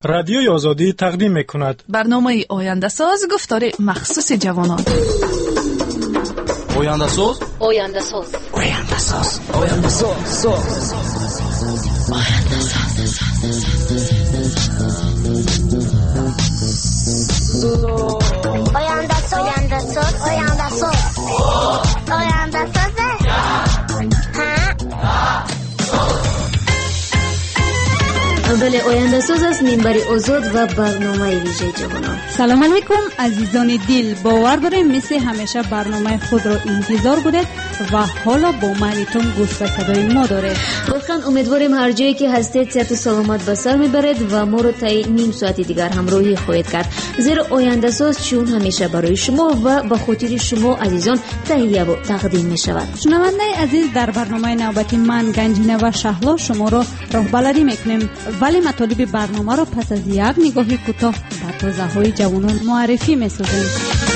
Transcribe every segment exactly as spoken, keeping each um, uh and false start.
رادیوی آزادی تقدیم می‌کند. برنامه آینده ساز گفتار مخصوص جوانان. آینده ساز آینده ساز آینده ساز آینده ساز آینده ساز آینده ساز آینده ساز آینده ساز آینده ساز بله، آینده ساز است، منبر آزاد و برنامه ویژه جوانان. سلام علیکم عزیزان دل، باور داریم مثل همیشه برنامه خود را انتظار بودید و حالا با میلتون گوش به صدای ما دارید. واقعا امیدواریم هر جایی که هستید صحت و سلامت به سر میبرید و ما رو تا نیم ساعت دیگر همراهی خواهید کرد، زیرا آینده ساز چون همیشه برای شما و به خاطر شما عزیزان تهیه و تقدیم می شود. شنونده عزیز، در برنامه نوبتی من گنجینه و شهلا شما را راهبردی میکنیم، ولی مطالب برنامه را پس از یک نگاهی کوتاه به تازه های جوانان معرفی می‌سازیم.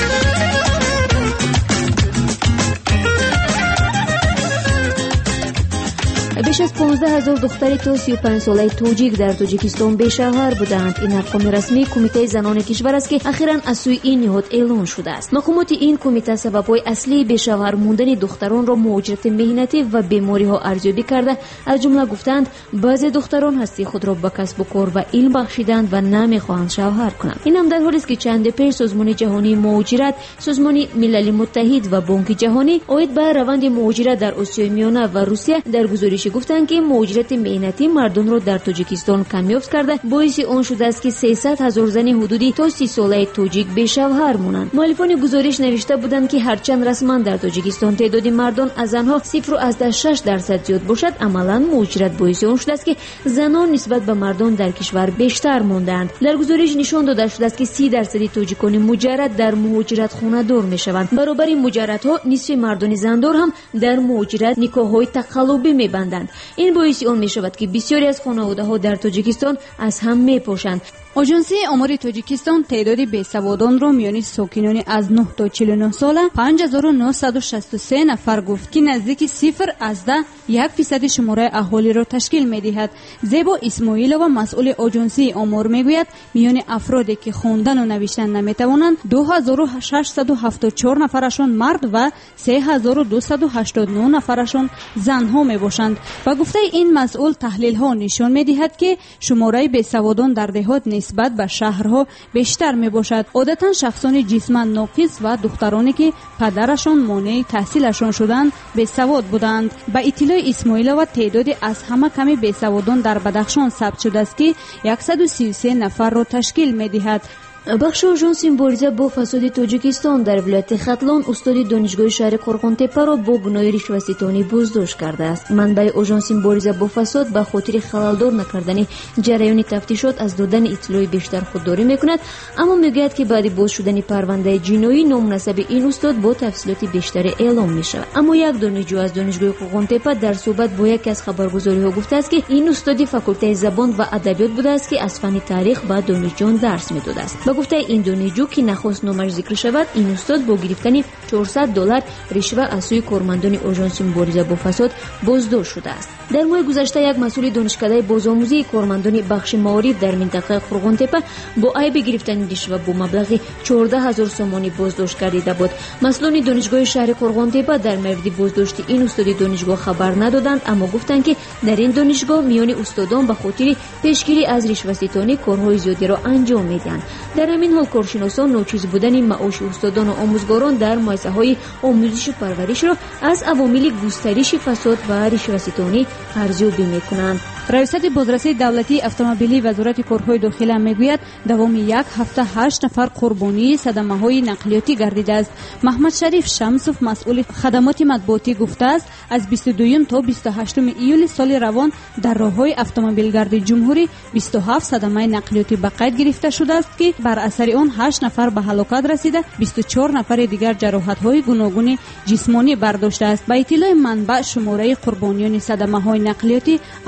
بیش از پانزده هزار دختر تا سی و پنج ساله توجیک در تاجیکستان بی‌شوهر بودند. این ارقام رسمی کمیته زنان کشور است که اخیراً از سوی این نهاد اعلام شده است. مقامات این کمیته سبب‌های اصلی بی‌شوهر موندن دختران را مهاجرت مهنتی و بیماری‌ها ارزیابی کرده. از جمله گفتند بعضی دختران هستی خود را به کسب و کار و علم بخشیدند و نمی‌خواهند شوهر کنند. این هم در حالی است که چند پیش سازمان جهانی مهاجرت، سازمان ملل متحد و بانک جهانی اید به روند مهاجرت در آسیای میانه و روسیه در گزارش گفتند که مهاجرت مهنتی مردم را در تاجیکستان کمیاب کرده، باعث آن شده است که سیصد هزار زن حدودی تا سی ساله تاجیک بی‌شوهر مانند. مؤلفان گزارش نوشته بودند که هرچند رسما در تاجیکستان تعداد مردان از آنها صفر و از شش درصد زیاد باشد، عملاً مهاجرت باعث آن شده است که زنان نسبت به مردان در کشور بیشتر ماندند. در گزارش نشان داده شده است که سی درصد تاجیکان مجرد در مهاجرت خانه دار میشوند. برابر مجردها نصف مردان زندار هم در مهاجرت نکاح‌های تقلبی می‌بندند. این باعث آن می شود که بسیاری از خانواده‌ها در تاجیکستان از هم می‌پاشند. آژانس آمار تاجیکستان تعداد بیسوادان را میان ساکنان از نه تا چهل و نه ساله پنج هزار و نهصد و شصت و سه نفر گفت که نزدیک صفر از ده یک فیصد شماره اهالی را تشکیل می‌دهد. زیبا اسماعیلова مسئول آژانس آمار میگوید میان افرادی که خواندن و نوشتن نمیتوانند دو هزار و ششصد و هفتاد و چهار نفرشان مرد و سه هزار و دویست و هشتاد و نه نفرشان زنها میباشند. و گفته این مسئول تحلیل‌ها نشان می‌دهد که شماره بیسوادان در دهات نسبت به شهرها بیشتر می باشد. عادتا شخصان جسما ناقص و دخترانی که پدرشان مانع تحصیلشان شدند بیسواد بودند. با اطلاع اسماعیلова تعداد از همه کمی بیسوادان در بدخشان ثبت شده است که صد و سی و سه نفر را تشکیل می دهد. بخش آژانس مبارزه با فساد تاجیکستان در ولایت ختلان استاد دانشگاه شهر قرغانتپه را با گناه رشوه‌ستانی بازداشت کرده است. منبع آژانس مبارزه با فساد به خاطر خللدار نکردن جریان تفتیشات از دادن اطلاع بیشتر خودداری میکند، اما میگوید که بعد باز شدن پرونده جنایی نام نسب این استاد با تفصیلات بیشتر اعلام میشود. اما یک دانشجو از دانشگاه قرغانتپه در صحبت با یکی از خبرگزاری‌ها گفته است که این استاد فاکولته زبان و ادبیات بوده است که از فن تاریخ به دانشجویان درس میداده است. گفته این دانشجو که نخواست نامش ذکر شود، این استاد با گرفتن چهارصد دلار رشوه از سوی کارمندان آژانس مبارزه با فساد بازداشت شده است. در ماه گذشته یک مسئول دانشکده بازآموزی کارمندان بخش معارف در منطقه قرغانتپه با عیب گرفتن رشوه با مبلغ چهارده هزار سومانی بازداشت گردیده بود. مسئولان دانشگاه شهر قرغانتپه در مورد بازداشت این استاد دانشگاه خبر ندادند، اما گفتند که در این دانشگاه میان استادان به خاطر پیشگیری از رشوه‌ستانی کارهای زیادی را انجام میدهند. در همین حال کارشناسان ناچیز بودن معاش استادان و آموزگاران در مؤسسه‌های آموزش و پرورش را از عوامل گسترش فساد و رشوه‌ستانی ارزیابی می‌کنند. رئیست بازرسی دولتی اتومبیلی وزارت کارهای داخلی میگوید دوام یک هفته هشت نفر قربانی صدمه‌های نقلیاتی گردیده است. محمد شریف شمسوف مسئول خدمات مطبوعاتی گفته است از بیست و دو تا بیست و هشت ایول سال روان در راه‌های اتومبیلگرد جمهوری بیست و هفت صدمه نقلیاتی به قید گرفته شده است که بر اثر آن هشت نفر به هلاکت رسیده، بیست و چهار نفر دیگر جراحت‌های گوناگون جسمانی برداشته است. با اطلاع منبع شماره قربانیان صدمه‌های نقلیاتی از اول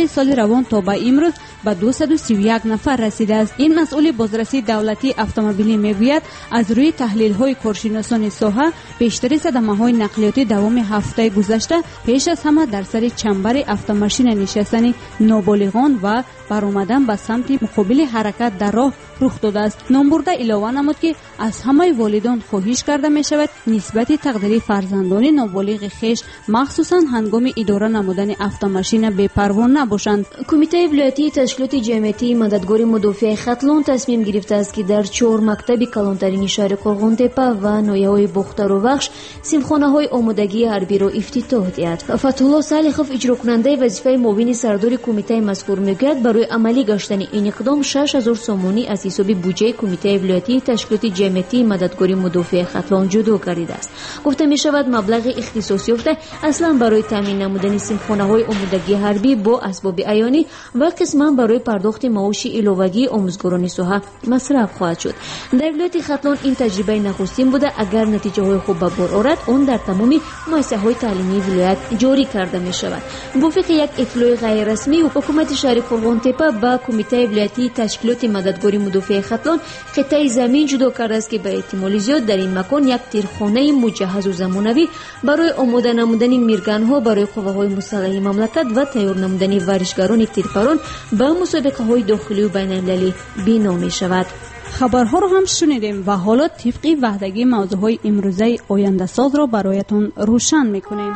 اوایل سال روان تا به امروز به دویست و سی و یک نفر رسیده است. این مسئول بازرسی دولتی اتومبیلی میگوید از روی تحلیل های کارشناسان ساحه بیشتر صدمه های نقلیاتی دوام هفته گذشته پیش از همه در سر چنبر اتوماشین نشستن نابالغان و برآمدن به سمت مقابل حرکت در راه رخ داده است. نامبرده علاوه نمود که از همه والدان خواهش کرده می شود نسبت تقدیری فرزندان نابالغ خویش مخصوصا هنگام اداره نمودن اتوماشین بی‌پروا نباشند. کمیته ولایتی تشکیلات جمعیتی مددگار مدافع ختلون تصمیم گرفته است که در چهار مکتب کلانترین شهر قرغنتپه و ناحیه‌های بختر و بخش سیمخانه‌های آمادگی حربی را افتتاح دهد. فتح‌الله صالحов اجرا کننده وظیفه معاون سردار کمیته مذکور میگوید برای عملی گشتن این اقدام شش هزار سومانی از حساب بودجه کمیته ولایتی تشکیلات جمعیتی مددگار مدافع ختلون جدا گردیده است. گفته می شود مبلغ اختصاص یافته اصلا برای تامین نمودن سیمخانه‌های آمادگی حربی با اسباب عیانی و قسما برای پرداخت معاش علاوگی آموزگاران ساحه مصرف خواهد شد. در ولایت ختلون این تجربه نخستین بوده. اگر نتیجه های خوب به بار آورد اون در تمام مؤسسه‌های تعلیمی ولایت جاری کرده می شود. موافق یک اطلاع غیر رسمی حکومت شهر قرغنتپه با کمیته ولایتی تشکیلات مددگاری مدافع ختلون قطعه زمین جدا کرده است که به احتمال زیاد در این مکان یک تیرخانه مجهز و زمانوی برای آماده نمودن میرگن‌ها برای قوه‌های مسلح مملکت و تیار نمودن ورزشکاران تیرپران به مسابقه‌های داخلی و بین‌المللی بنا می‌شود. خبرها رو هم شنیدیم و حالا طبق وعدگی موضوعهای امروزه آینده ساز را برایتان روشن می‌کنیم.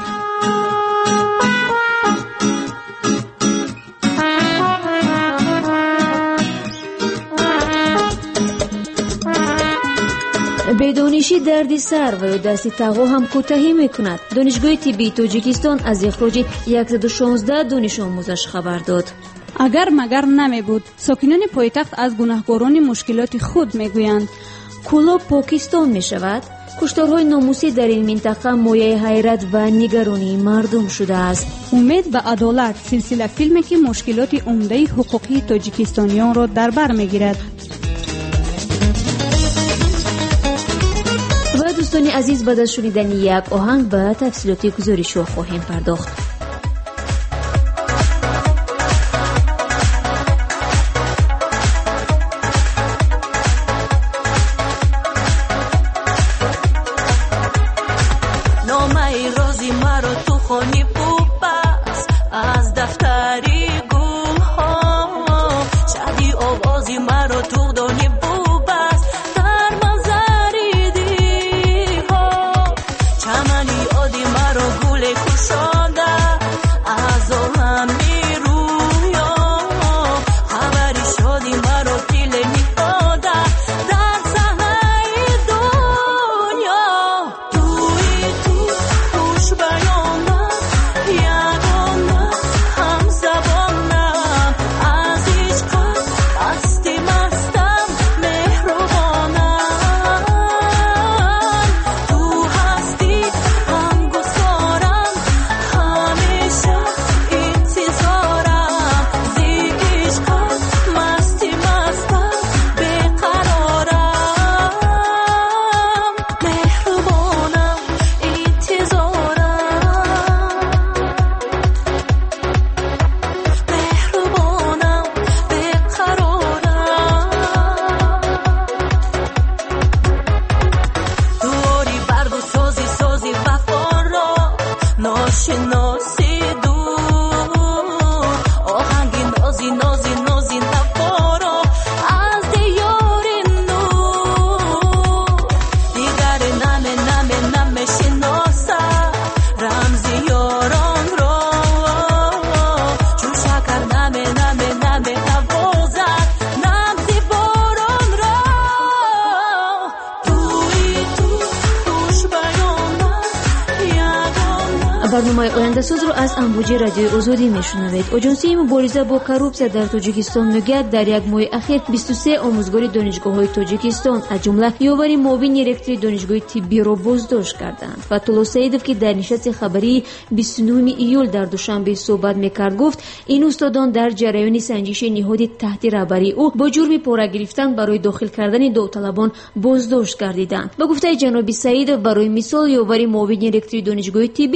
بدانشی درد سر و یا دست تقو هم کوتاهی میکند. دانشگاه طبی تاجیکستان از اخراج صد و شانزده دانش آموزش خبر داد. اگر مگر نمی بود ساکنان پایتخت از گناهکاران مشکلات خود میگویند. کلاب پاکستان می شود. کشتارهای ناموسی در این منطقه مایه حیرت و نگرانی مردم شده است. امید به عدالت سلسله فیلمی که مشکلات عمده حقوقی تاجیکستانیان را در بر میگیرد. و دوستان عزیز بعد از شنیدن یک آهنگ به تفصیلات گزارش خواهیم پرداخت. نامه روزی مرا تو خونی بوبس از دفتری گل ها شدی آوازی مرا تو دانی بوبس در منظری دی ها چمنی آدی مرا گل کشانده از آهمی رویا خبری شدی مرا پیل میداده در صحنه دنیا توی تو خوش بیانم یگانم هم زبانم از عشقت دستی مستم مهربانم تو هستی هم گسارم همیشه انتظارم زی عشقت مستی مستم بقرارم مهربانم انتظارم مهربانم بقرارم دوری برد و سازی سازی وفا را ناشناسی دور آهنگی نازی نازی نازی نفا را از دیاری نور دیگر نمه نمه نمه شناسه رمزی یاران را چون شکر نمه نمه نمه نوازد نمزی باران را توی تو خوش بیانم یگانم. برنامه آینده ساز رو از امواج رادیو آزادی میشنوید. آژانسی مبارزه با کروپسیا در تاجیکستان میگوید در یک ماه اخیر بیست و سه آموزگار دانشگاه‌های تاجیکستان از جمله یاوری معاون رکتور دانشگاه طبی را بازداشت کردند. فتح‌الله سعیدov که در نشست خبری بیست و نه ایول در دوشنبه صحبت میکرد گفت این استادان در جریان سنجش نهاد تحت رهبری او با جرم پاره گرفتن برای داخل کردن داوطلبان بازداشت گردیدند. با گفته جناب سعیدov برای مثال یاوری معاون رکتور دانشگاه طبی برای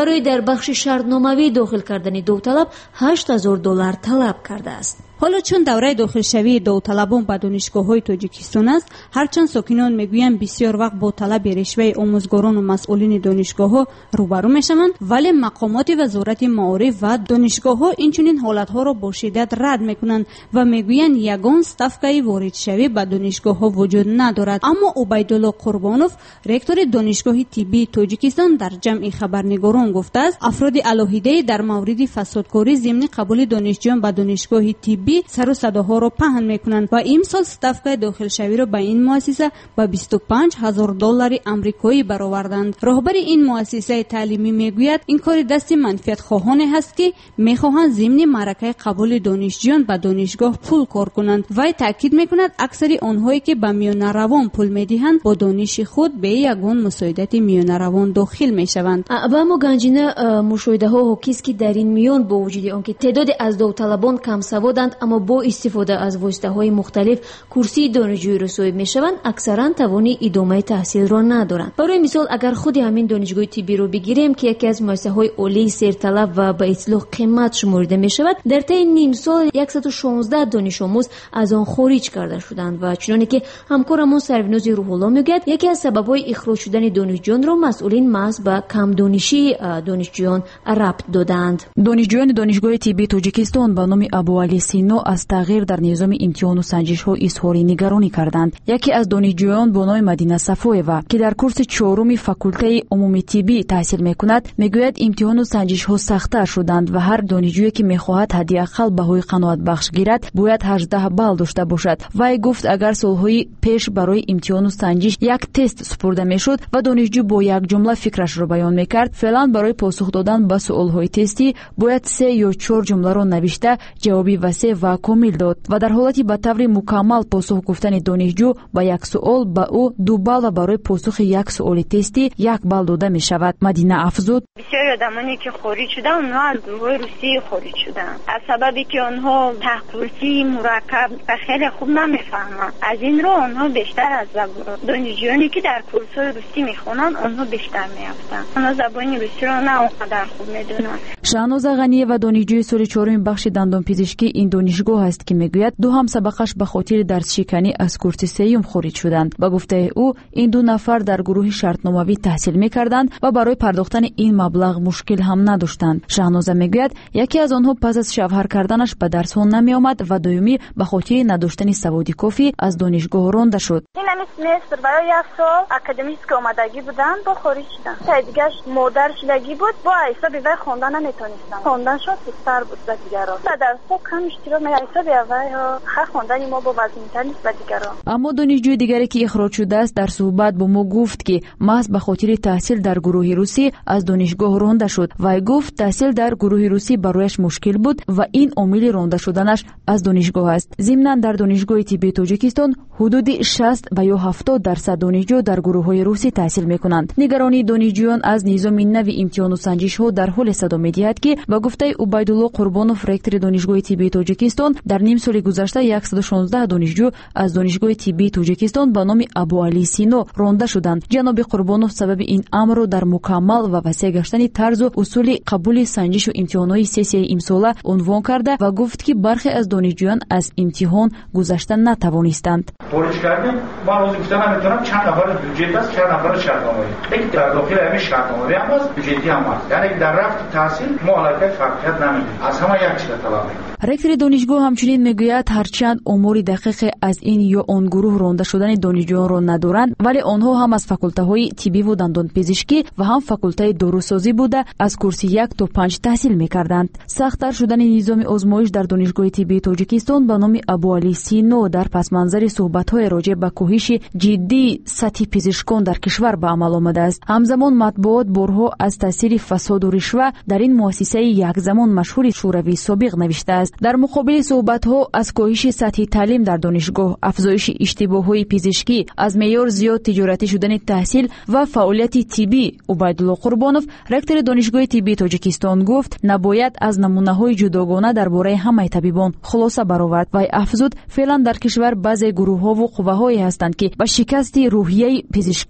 барои дар бахши шартномавӣ дохил кардани довталаб ҳашт ҳазор доллар талаб кардааст. ҳоло чун давраи дохилшавии довталабон ба донишгоҳҳои тоҷикистон аст, ҳарчанд сокинон мегӯянд бисёр вақт бо талаби решваи омӯзгорону масъулини донишгоҳҳо рӯбарӯ мешаванд, вале мақомоти вазорати маориф ва донишгоҳҳо инчунин ҳолатҳоро бо шиддат рад мекунанд ва мегӯянд ягон ставкаи воридшавӣ ба донишгоҳҳо вуҷуд надорад. аммо убайдулло қурбонов, ректори донишгоҳи тиббии тоҷикистон, дар ҷамъи хабарнигорон гуфтааст, афроди алоҳидаи дар мавриди фасодкорӣ зимни қабули донишҷӯён ба донишгоҳи тиббӣ сару садоҳоро паҳн мекунанд ва имсол ставкаи дохилшавиро ба ин муассиса ба бисту панҷ ҳазор доллари амрикоӣ бароварданд. роҳбари ин муассисаи таълимӣ мегӯяд, ин кори дасти манфиатхоҳоне ҳаст, ки мехоҳанд зимни маъракаи қабули донишҷӯён ба донишгоҳ пул кор кунанд. вай таъкид мекунад, аксари онҳое ки ба миёнаравон пул медиҳанд, бо дониши худ бе ягон мусоидати миёнаравон дохил мешаванд. ба мо ганҷина мушоҳидаҳо ҳокист, ки дар ин миён бо вуҷуди он ки теъдоди аз довталабон камсаводанд, аммо бо истифода аз воситаҳои мухталиф курсии донишҷӯиро соҳиб мешаванд, аксаран тавони идомаи таҳсилро надоранд. барои мисол, агар худи ҳамин донишгоҳи тиббиро бигирем, ки яке аз муассисаҳои олии серталаб ва ба итлоқ қимат шуморида мешавад, дар таи ним сол яксаду шонздаҳ донишомӯз аз он хориҷ карда шуданд ва чуноне ки ҳамкорамон Сарвинози Рӯҳулло мегӯяд, яке аз сабабҳои ихроҷ шудани донишҷӯёнро масъулин маҳз ба камдонишии донишҷӯён рабт доданд. донишҷӯёни донишгоҳи тиббии тоҷикистон ба номи Абуалӣ Сино аз тағйир дар низоми имтиҳону санҷишҳо изҳори нигаронӣ карданд. яке аз донишҷӯён бо номи Мадина Сафоева, ки дар курси чоруми факултаи умуми тиббӣ таҳсил мекунад, мегӯяд имтиҳону санҷишҳо сахтар шуданд ва ҳар донишҷӯе ки мехоҳад ҳадди ақал баҳои қаноатбахш гирад, бояд ҳаждаҳ балл дошта бошад. вай гуфт, агар солҳои пеш барои имтиҳону санҷиш як тест супурда мешуд ва донишҷӯ бо як ҷумла фикрашро баён мекард, феълан барои посух додан ба суолҳои тестӣ бояд се ё чор ҷумларо навишта ҷавоби васеъ ва комил дод ва дар ҳолати ба таври мукаммал посух гуфтани донишҷӯ ба як суол ба ӯ ду балл ва барои посухи як суоли тестӣ як балл дода мешавад. Мадина афзуд, бисёри одамоне ки хориҷ шуданд, онҳо аз гурӯҳи русӣ хориҷ шуданд. аз сабаби ки онҳо таҳққурсӣ мураккаб ва хеле хуб намефаҳманд, аз ин ро онҳо бештар аз донишҷӯёне ки дар курсҳои русӣ мехонанд, онҳо бештар меяфтанд. онҳо забони русиро на он қадар хуб медонанд. Шаҳноза Ғаниева, донишҷӯи соли чорум бахши дандонпизишкӣ ин донишгоҳ аст, ки мегӯяд ду ҳамсабақаш ба хотири дарсшиканӣ аз курси сеюм хориҷ шуданд. ба гуфтаи ӯ, ин ду нафар дар гурӯҳи шартномавӣ таҳсил мекарданд ва барои пардохтани ин маблағ мушкил ҳам надоштанд. Шаҳноза мегӯяд, яке аз онҳо пас аз шавҳар карданаш ба дарсҳо намеомад ва дуюмӣ ба хотири надоштани саводи кофӣ аз донишгоҳ ронда шуд. Инами семестр барои як сол академически омадагӣ буданд, бо хориҷ шуданд. Таи дигаш модар шудагӣ буд, бо ҳисоби вай хондан наметонистам. Хонданшон сустар буд ба дигарон. Ба дарсҳо кам иштирок мекард. ҳисоби вай ҳар хондани мо бо вазнинтар нест ба дигарон. аммо донишҷӯи дигаре ки ихроҷ шудааст дар суҳбат бо мо гуфт, ки маҳз ба хотири таҳсил дар гурӯҳи русӣ аз донишгоҳ ронда шуд. вай гуфт, таҳсил дар гурӯҳи русӣ барояш мушкил буд ва ин омили ронда шуданаш аз донишгоҳ аст. зимнан дар донишгоҳи тиббии тоҷикистон ҳудуди шаст ба ё ҳафтод дарсад донишҷӯ дар гурӯҳҳои русӣ таҳсил мекунанд. нигаронии донишҷӯён аз низоми нави имтиҳону санҷишҳо дар ҳоле садо медиҳад, ки ба гуфтаи Убайдулло Қурбонов, ректори донишгоҳи тиббии тоҷикистон, дар ним соли гузашта яксаду шонздаҳ донишҷӯ аз донишгоҳи тиббии тоҷикистон ба номи Абуалӣ Сино ронда шуданд. ҷаноби Қурбонов сабаби ин амрро дар мукаммал ва васеъ гаштани тарзу усули қабули санҷишу имтиҳонҳои сессияи имсола унвон карда ва гуфт, ки бархе аз донишҷӯён аз имтиҳон гузашта натавонистанд. خارج کردیم ما روز گفتم نمیتونم چند نفر بودجه است چند نفر شرطنامه‌ای یک در داخل همین شرطنامه هم است بودجه هم است یعنی در رفت تحصیل مهلکت فرقیت نمی‌کنه از همه یک چیز طلب می‌کنه. ректори донишгоҳ ҳамчунин мегӯяд, ҳарчанд омори дақиқе аз ин ё он гурӯҳ ронда шудани донишҷӯёнро надоранд, вале онҳо ҳам аз факултаҳои тиббиву дандонпизишкӣ ва ҳам факултаи дорусозӣ буда аз курси як то панҷ таҳсил мекарданд. сахттар шудани низоми озмоиш дар донишгоҳи тиббии тоҷикистон ба номи Абуалӣ Сино дар пасманзари суҳбатҳои роҷеъ ба кӯҳиши ҷиддии сатҳи пизишкон дар кишвар ба амал омадааст. ҳамзамон матбуот борҳо аз таъсири фасоду ришва дар ин муассисаи якзамон машҳури шӯравии собиқ навиштааст. дар муқобили суҳбатҳо аз коҳиши сатҳи таълим дар донишгоҳ, афзоиши иштибоҳҳои пизишкӣ, аз меъёр зиёд тиҷоратӣ шудани таҳсил ва фаъолияти тиббӣ, Убайдулло Қурбонов, ректори донишгоҳи тиббии тоҷикистон гуфт, набояд аз намунаҳои ҷудогона дар бораи ҳамаи табибон хулоса баровард. вай афзуд, феълан дар кишвар баъзе гурӯҳҳову қувваҳое ҳастанд, ки ба шикасти рӯҳияи пизишкон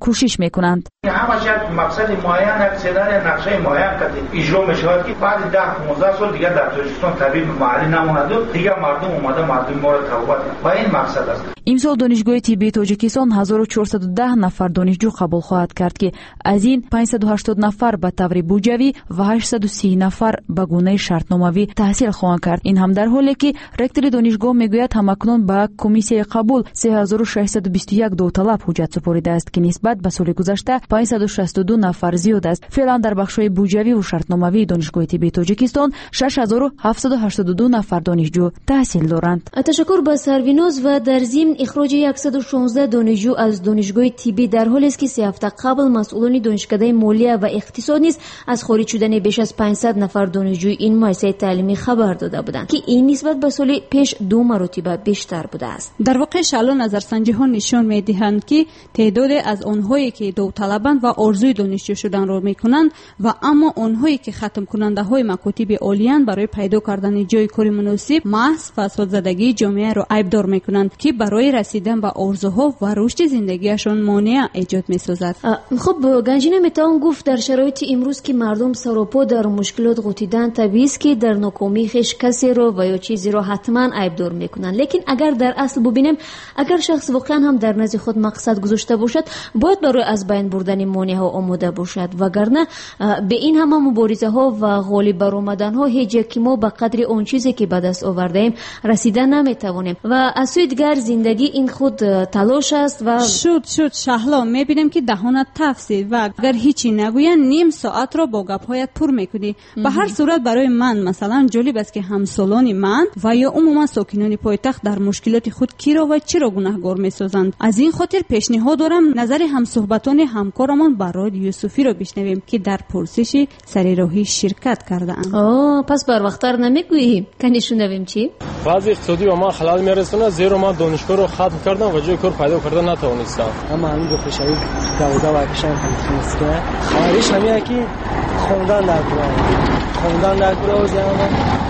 کوشش میکنند. همش یک مقصد معین، یک سناریو نقشه معین که اجرا میشود که بعد ده پانزده سال دیگه در تاجیکستان طبیب محلی نماند و دیگه مردم اومده مردم ما را توبت با این مقصد است. امسال دانشگاه طبی تاجیکستان هزار و چهارصد و ده نفر دانشجو قبول خواهد کرد که از این پانصد و هشتاد نفر به طور بودجوی و هشتصد و سی نفر به گونه شرطنامه‌ای تحصیل خواهند کرد. این هم در حالی که رکتور دانشگاه میگوید همکنون به کمیسیون قبول سه هزار و ششصد و بیست و یک داوطلب حجت سپرده است که نسبت به سال گذشته پانصد و شصت و دو نفر زیاد است. فعلا در بخش‌های بودجوی و شرطنامه‌ای دانشگاه طبی تاجیکستان شش هزار و هفتصد و هشتاد و دو نفر دانشجو تحصیل دارند. تشکر به سرویناز و در ضمن اخراج صد و شانزده دانشجو از دانشگاه طبی در حالی است که سه هفته قبل مسئولان دانشکده مالیه و اقتصاد نیز از خارج شدن بیش از پانصد نفر دانشجوی این مؤسسه تعلیمی خبر داده بودند که این نسبت به سال پیش دو مرتبه بیشتر بوده است. در واقع شالو نظرسنجی ها نشان می‌دهند که تعداد از آنهایی که داوطلبند و آرزوی دانشجو شدن را می‌کنند و اما آنهایی که ختم کننده های مکاتب عالیان برای پیدا کردن جای کار مناسب محض فساد زدگی جامعه را عیبدار می‌کنند که برای رسیدن به آرزوها و رشد زندگیشان مانع ایجاد می‌سازد. خب گنجینه میتوان گفت در شرایط امروز که مردم سراپا در مشکلات غوطیدن طبیعی است که در ناکامی خویش کسی را و یا چیزی را حتما عیبدار می‌کنند. لیکن اگر در اصل ببینیم اگر شخص واقعا هم در نزد خود مقصد گذاشته باشد باید برای از بین بردن مانع‌ها آماده باشد، وگرنه به این همه مبارزه‌ها و غالب برآمدن‌ها هیچ یکی ما به قدر آن چیزی که به دست آورده‌ایم رسیدن نمی‌توانیم و از سوی دیگر زندگی این خود تلاش است و شد شد شهلا می‌بینیم که دهانت تفسیر و اگر هیچی نگویند نیم ساعت را با گپ‌هایت پر می‌کنی. به هر صورت برای من مثلا جالب است که همسالان من و یا عموما ساکنان پایتخت در مشکلات خود کی را و چرا گناهگار می‌سازند. از این خاطر پیشنهاد دارم نظر همصحبتان همکارمان برای یوسفی را بشنویم که در پرسش سر راهی شرکت کرده‌اند. آه پس بر وقت‌تر نمیگویی که نشونیم چی؟ وضع اقتصادی و ما خلل میرسونه زیرا ما دانشگاه رو ختم کردم و جای کار پیدا کردن نتوانستم. اما همین دو خوشایی دودا و کشان تنظیم که خواهش همیه که خوندن در کار خوندن در کار و زیاده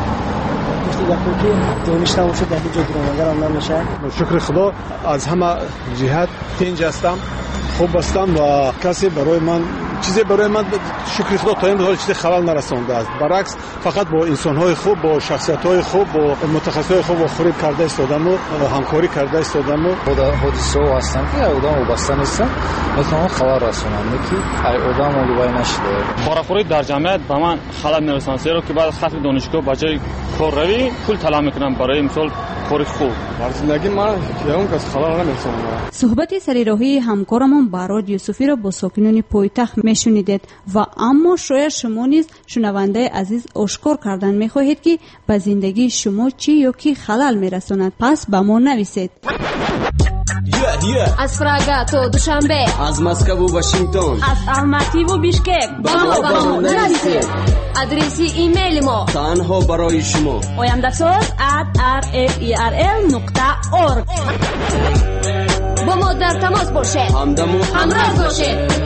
گفتی که دانشتم وشد در جا درانگر هم نمیشه. شکر خدا از همه جهت تنج هستم، خوب هستم و کسی برای من چیزی برای من شکر خدا تا این حال چیزی خلل نرسانده است. برعکس فقط با انسان‌های خوب، با شخصیت‌های خوب، با متخصصای خوب و خرید کرده استادم و همکاری کرده استادم. خدا حادثه هستن که آدم وابسته نیستن، مثلا خبر رسوننده که ای آدم اولوی نشده. کارخوری در جمعیت به من خلل میرسانه زیرا که بعد ختم دانشگاه بجای کار روی پول طلب میکنم برای مثال کار خوب. در زندگی من یون کس خلل نمیرسونه. صحبت سر راهی همکارمون براد یوسفی را با ساکنان پایتخت میشنیدید و اما شاید شما نیز شنونده عزیز آشکار کردن میخواهید که به زندگی شما چی یا کی خلل میرساند. پس به ما نویسید. از پراگا تا دوشنبه، از مسکو و واشنگتن، از الماتی و بیشکک با ما با ما نویسید. آدرسی ایمیل ما تنها برای شما oyandasuz at r f e r l نقطه org. با ما در تماس باشید، همراه باشید.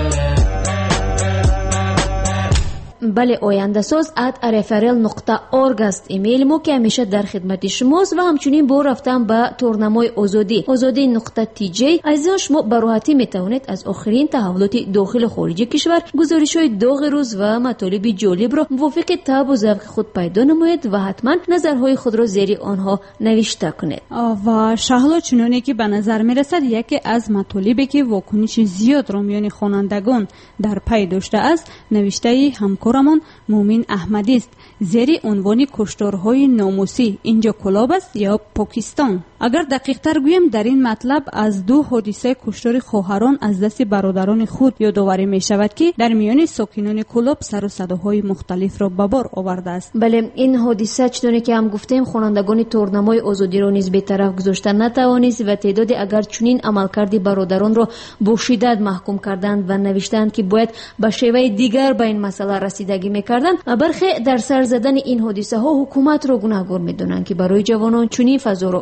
بله oyandasuz at r f r l نقطه org است ایمیل ما که همیشه در خدمت شماست و همچنین با رفتن به تورنمای آزادی آزادی نقطه تی جی عزیزان شما به راحتی میتوانید از آخرین تحولات داخل و خارج کشور گزارش‌های داغ روز و مطالب جالب را موافق طبع و ذوق خود پیدا نمایید و حتما نظرهای خود را زیر آنها نوشته کنید. و شهلا چنانی که به نظر میرسد یکی از مطالبی که واکنش زیاد را میان خوانندگان در پی داشته است نوشته همکارمان مومن احمدی است زیر عنوان کشتارهای ناموسی اینجا کلاب است یا پاکستان. اگر دقیق تر گویم در این مطلب از دو حادثه کشتار خواهران از دست برادران خود یادآوری می شود که در میان ساکنان کلاب سر و صداهای مختلف را به بار آورده است. بله این حادثه چطوری که هم گفتیم خوانندگان تورنمای آزادی را نیز به طرف گذاشتن نتوانست و تعداد اگر چنین عملکرد برادران را با شدت محکوم کردند و نوشتند که باید به شیوه دیگر به این مسئله رسیدگی میکردند. برخی در سر زدن این حادثه ها حکومت را گناهکار میدونند که برای جوانان چنین فضا را فراهم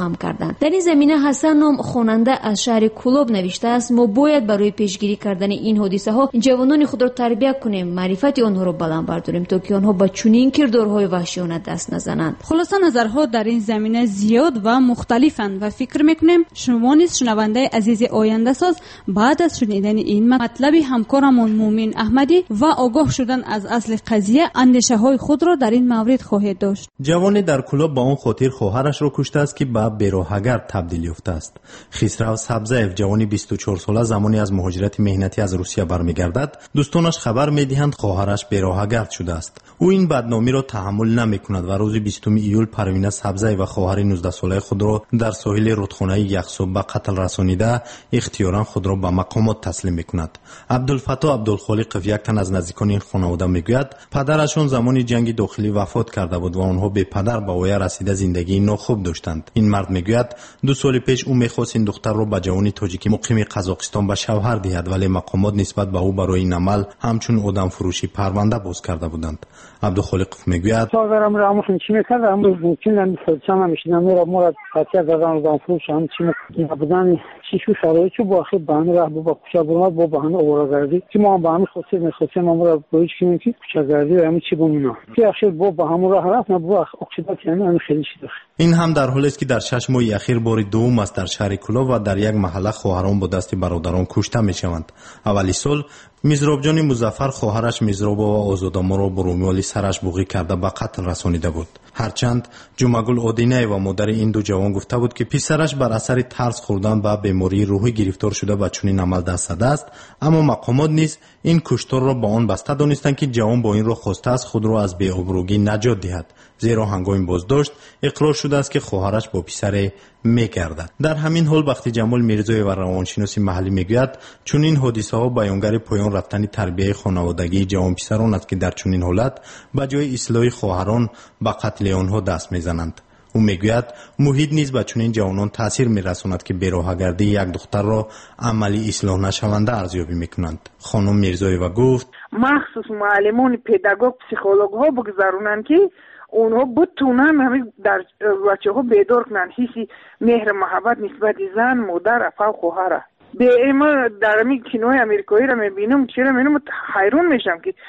فراهم کردند. در این زمینه حسن نام خواننده از شهر کولوب نوشته است: ما باید برای پیشگیری کردن این حادثه ها جوانان خود را تربیت کنیم، معرفت آنها را بلند برداریم تا که آنها به چنین کردارهای وحشیانه دست نزنند. خلاصه نظرها در این زمینه زیاد و مختلفند و فکر میکنیم شما نیز شنونده عزیز آینده ساز بعد از شنیدن این مطلب همکارمون مومن احمدی و آگاه شدن از اصل قضیه اندیشه های خود را در این مورد خواهید داشت. جوانی در کلوب با اون خاطر خواهرش را کشته است که به بیراهگر تبدیل یافته است. خسرو سبزاєв جوانی بیست و چهار ساله زمانی از مهاجرت مهنتی از روسیه برمیگردد دوستانش خبر میدهند خواهرش بیراهگرد شده است. او این بدنامی را تحمل نمیکند و روز بیستم ایول پروینه سبزاєv و خواهر نوزده ساله خود را در ساحل رودخانه یخسوب به قتل رسانیده اختیارا خود را به مقامات تسلیم میکند. عبدالفتاح عبدالخالق یک تن از نزدیکان این خانواده میگوید پدرشان زمانی جنگ داخلی وفات کرده بود و آنها به پدر به وی رسیده زندگی ناخوب داشتند. این مرد میگوید دو سال پیش او میخواست این دختر را به جوانی تاجیکی مقیم قزاقستان به شوهر دهد ولی مقامات نسبت به او برای این عمل همچون آدم فروشی پرونده باز کرده بودند. عبدالخالق میگوید پدرم را همون چی میکرد امروز ممکن نمیشه نمیشه میره مرد بچه دادن آدم فروش هم چی میکنه چیشو شرایط چو با اخی بهانه راه با کوچه برمد با بهانه آوارگردی که ما بهانه خواستیم میخواستیم ما را بایش کنیم که کوچه گردی و همین چی بمونه که اخیر با بهانه راه رفت نه با اکسیدات یعنی همین خیلی شده. این هم در حالی است که در شش ماه اخیر بار دوم است در شهر کلوب و در یک محله خواهران با دست برادران کشته میشوند. اولی سال میزراب جان مظفر خواهرش میزراب و آزاداما را با رومیال سرش بوغی کرده به قتل رسانیده بود. هرچند جمعگل آدینه و مادر این دو جوان گفته بود که پسرش بر اثر ترس خوردن به بیماری روحی گرفتار شده و چنین عمل دست زده است، اما مقامات نیز این کشتار را با آن بسته دانستند که جوان با این را خواسته است خود را از بی‌آبرویی نجات دهد، زیرا هنگام بازداشت اقرار شده است که خواهرش با پسر می‌گردد. در همین حال وقتی جمال میرزایی و روانشناس محلی میگوید چنین حادثه ها بیانگر پایان رفتن تربیت خانوادگی جوان پسران است که در چنین حالت به جای اصلاح خواهران به قتل آنها دست میزنند. او میگوید محیط نیز به چنین جوانان تاثیر میرساند که بیراهگردی یک دختر را عملی اصلاح نشونده ارزیابی میکنند. خانم میرزایی و گفت مخصوص معلمان پداگوگ پسیکولوگ ها بگذارونند که اونها بتونن همین در بچه ها بیدار کنن حسی مهر محبت نسبت زن مادر افا خواهر. به اما در می کینوی امریکایی را میبینم چرا میبینم حیران میشم که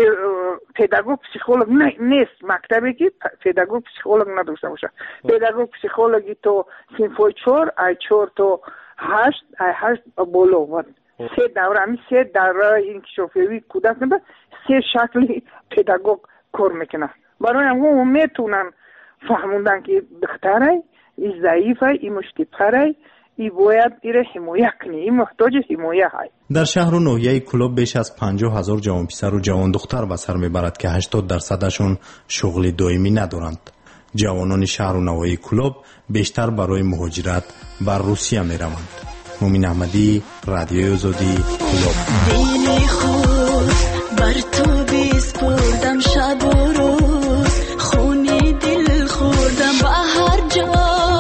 پداگوگ پسیکولوگ نیست مکتبی که پداگوگ پسیکولوگ نداشته باشه. پداگوگ پسیکولوگی تو صنفای چهار ای چهار تو هشت ای هشت بالا و سه دوره همین سه دوره این کشافیوی کودک نبود سه شکلی پداگوگ کار میکنه. برای همون میتونن فهموندن که دختره این ضعیفه این مشکل‌تره ای باید ایره حمایه کنی این محتاج حمایه های. در شهر و ناحیه کلوب بیش از پنجاه هزار جوان پسر و جوان دختر به سر میبرد که هشتاد درصدشون شغل دائمی ندارند. جوانان شهر و ناحیه کلوب بیشتر برای مهاجرت بر روسیه میروند. مومن احمدی، رادیوی آزادی، کلوب. دلی خود بر تو بسپردم شب و روز خونی دل خوردم به هر جا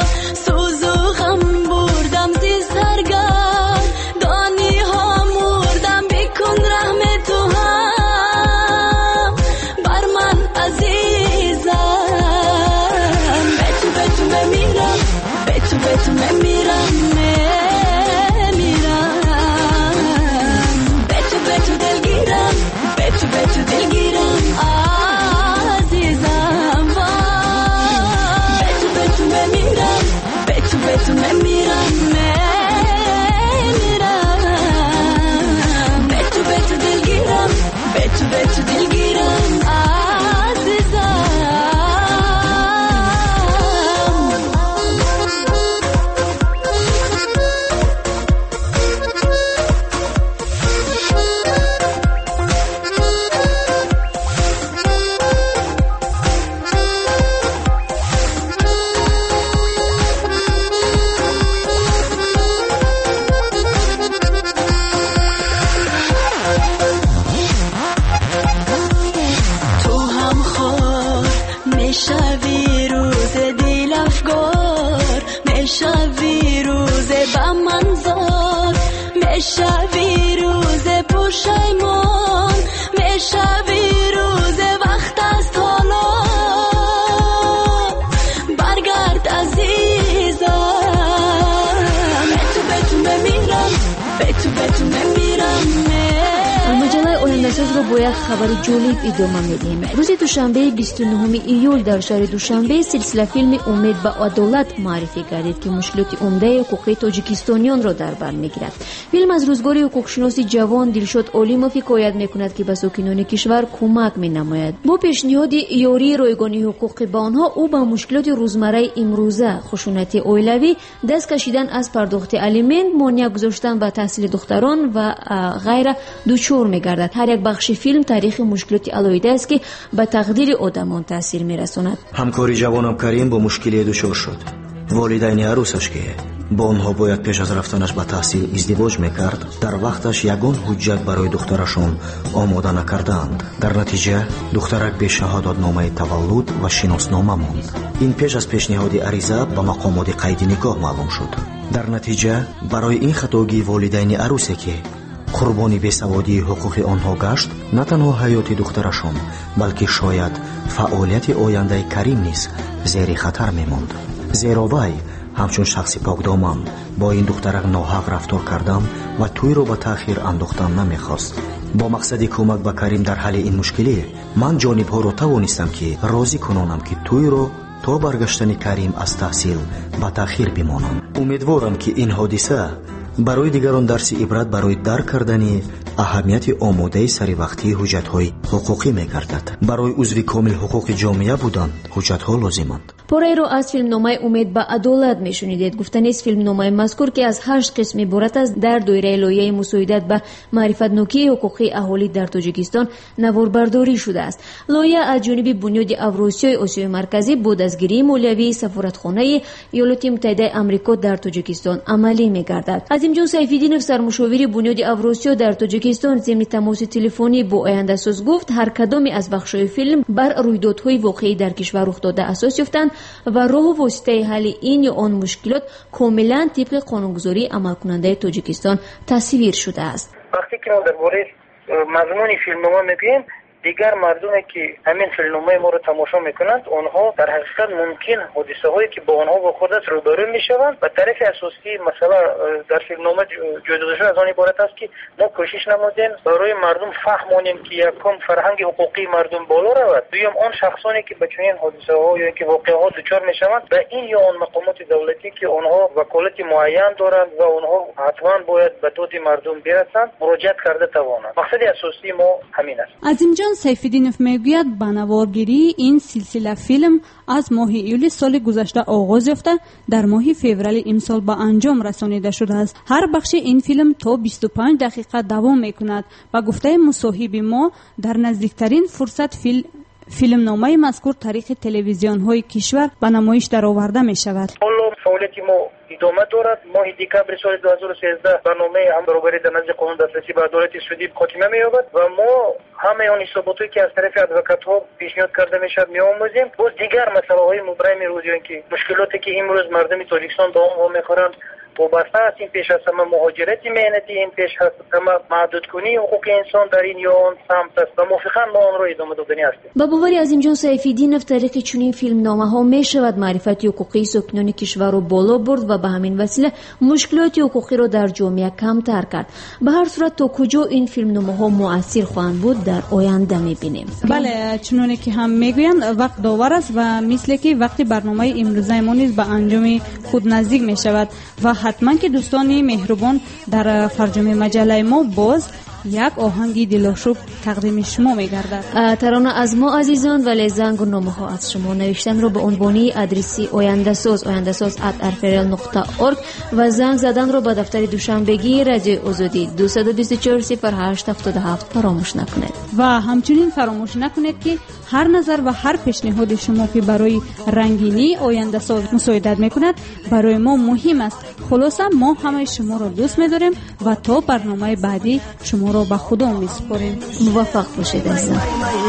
سوز و غم بردم زی سرگرد دانی ها مردم بکن رحم تو هم بر من عزیزم به تو به تو بمیرم به تو به تو بمیرم به تو دلگیرم عزیزم به تو به تو بمیرم به تو به تو بمیرم میمیرم به تو به تو دلگیرم به تو به تو دلگیرم عزیزم. میشوی روز دل افگار میشوی روز با منظار میشوی روز پشیمان میشوی روز وقت است حالا برگرد عزیزم یک خبر جالب ادامه میدیم. روز دوشنبه بیست و نهم ایول در شهر دوشنبه سلسله فیلم امید به عدالت معرفی گردید که مشکلات عمده حقوقی تاجیکستانیان را در بر میگیرد. فیلم از روزگار حقوقشناس جوان دلشاد علیموف حکایت میکند که به ساکنان کشور کمک مینماید. با پیشنهاد یاری رایگانی حقوق با آنها او با مشکلات روزمره امروزه، خشونت اولیوی، دست کشیدن از پرداخت الیمنت، مانع گذاشتن به تحصیل دختران و غیره دچار میگردد. هر یک بخش فیلم تاریخ مشکلات علایده است که به تقدیر آدمان تاثیر میرساند. همکاری جوانم کریم با مشکلی دچار شد. والدین عروسش که با آنها باید پیش از رفتنش به تحصیل ازدواج میکرد، در وقتش یگان حجت برای دخترشون آماده نکردند. در نتیجه دخترک به شهادتنامه تولد و شناسنامه ماند. این پیش از پیشنهاد عریضه به مقامات قید نکاح معلوم شد. در نتیجه برای این خطاگی والدین عروسی که قربانی بیسوادی حقوق آنها گشت، نه تنها حیات دخترشون بلکه شاید فعالیت آینده کریم نیز زیر خطر میماند. زیرا وی همچون شخصی پاکدامن با این دخترک ناحق رفتار کردم و توی رو به تأخیر انداختن نمیخواست. با مقصد کمک به کریم در حل این مشکلی، من جانب ها رو توانستم که راضی کنانم که توی رو تا برگشتن کریم از تحصیل به تأخیر بمانم. امیدوارم که این حادثه برای دیگران درس عبرت برای درک کردن اهمیت آماده سری وقتی حجت‌های حقوقی می‌گردد. برای عضو کامل حقوق جامعه بودن حجت‌ها لازمند. پاره رو از فیلمنامه امید به عدالت میشنیدید. گفتنی است فیلمنامه مذکور که از هشت قسم عبارت است در دایره لایحه مساعدت به معرفت نوکی حقوقی اهالی در تاجیکستان نواربرداری شده است. لایحه از جانب بنیاد اوراسیای آسیای مرکزی با دستگیری مولوی سفارتخانه ایالات متحده آمریکا در تاجیکستان عملی می‌گردد. عظیمجان سیف‌الدینov سرمشاور بنیاد اوراسیا در تاجیکستان ضمن تماس تلفنی با آینده ساز گفت هر کدام از بخش‌های فیلم بر رویدادهای واقعی در کشور رخ داده اساس یافتند و راه و واسطه حل این یا آن مشکلات کاملا طبق قانونگذاری عملکننده تاجیکستان تصویر شده است. وقتی که ما درباره مضمون فیلمنامه میگیم، دیگر مردمی که همین فیلمنامه ما رو تماشا میکنند، آنها در حقیقت ممکن حادثه هایی که با آنها با خودت روبرو میشوند و طرف اساسی مثلا در فیلمنامه جای داده شده از آن عبارت است که ما کوشش نمودیم برای مردم فهمانیم که یکم فرهنگ حقوقی مردم بالا رود، دویم آن شخصانی که به چنین حادثه ها یا که واقعات دچار میشوند به این یا آن مقامات دولتی که آنها وکالت معین دارند و آنها حتما باید به داد مردم برسند مراجعت کرده توانند. مقصد اساسی ما همین است. عظیمجان سیف‌الدینov میگوید به نوارگیری این سلسله فیلم از ماه ایول سال گذشته آغاز یافته در ماه فوریه امسال به انجام رسانیده شده است. هر بخش این فیلم تا بیست و پنج دقیقه دوام میکند و گفته مصاحب ما در نزدیکترین فرصت فیلم فیلمنامه مذکور طریق تلویزیون های کشور به نمایش درآورده می شود. فعالیت ما ادامه دارد. ماه دکامبر سال دو هزار و سیزده برنامه هم برابری در نزد قانون دسترسی به عدالت سودی خاتمه می‌یابد و ما همه آن حساباتی که از طرف ادوکات ها پیشنهاد کرده میشد می‌آموزیم. باز دیگر مسائل های مبرم روز که مشکلاتی که امروز مردم تاجیکستان به آن می‌خورند وابسته است، این پیش از همه مهاجرت مهنتی، این پیش از همه محدود کنی حقوق انسان در این یا آن سمت است و موافقاً ما آن را ادامه دادنی هستیم. با باوری عظیمجان سیف‌الدینov طریق چنین فیلمنامه ها می شود معرفت حقوقی ساکنان کشور را بالا برد و به همین وسیله مشکلات حقوقی را در جامعه کمتر کرد. به هر صورت تا کجا این فیلمنامه ها مؤثر خواهند بود در آینده می‌بینیم. بله، چنانه که هم میگویند وقت داور است و مثل که وقتی برنامه امروزه ما نیز به انجام خود نزدیک می شود و حتما که دوستان مهربان در فرجام مجله ما باز یک آهنگی دلاشوب تقدیم شما می‌گردد. ترانه از ما عزیزان ولی زنگ و نامه ها از شما نوشتن رو به عنوانی ادرسی آینده ساز آینده ساز ات ارفرل نقطه اورگ و زنگ زدن رو به دفتر دوشنبگی رادیو آزادی دو دو چهار صفر هشت هفت هفت فراموش نکنید. و همچنین فراموش نکنید که هر نظر و هر پیشنهاد شما که برای رنگینی آینده ساز مساعدت میکند برای ما مهم است. خلاصه ما همه شما رو دوست می‌داریم و تا برنامه بعدی شما رو به خدا میسپاریم. موفق باشید عزیزان.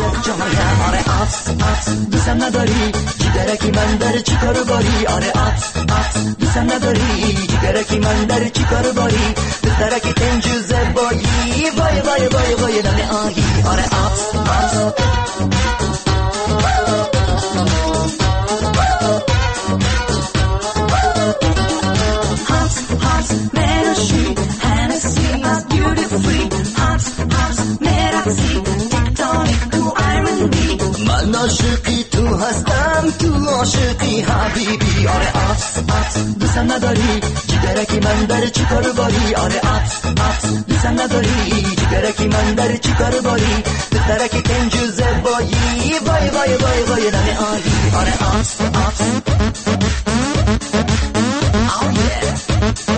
آره ات ات دوستم نداری جگرکی من در چی کارو باری. آره ات ات دوستم نداری جگرکی من در چی کارو باری. دخترکی تنجوز بایی وای وای وای وای نمی آهی. آره ات ات Hot, hot, mera free. Hot, hot, mera free. نمی حبیبی آره افس افس دوستم نداری جگرکی من در چی کار باری آره افس افس دوستم نداری جگرکی من در چی کار باری دخترکی کنجوز بایی وای وای وای وای نمی آهی آره افس افس Oh yeah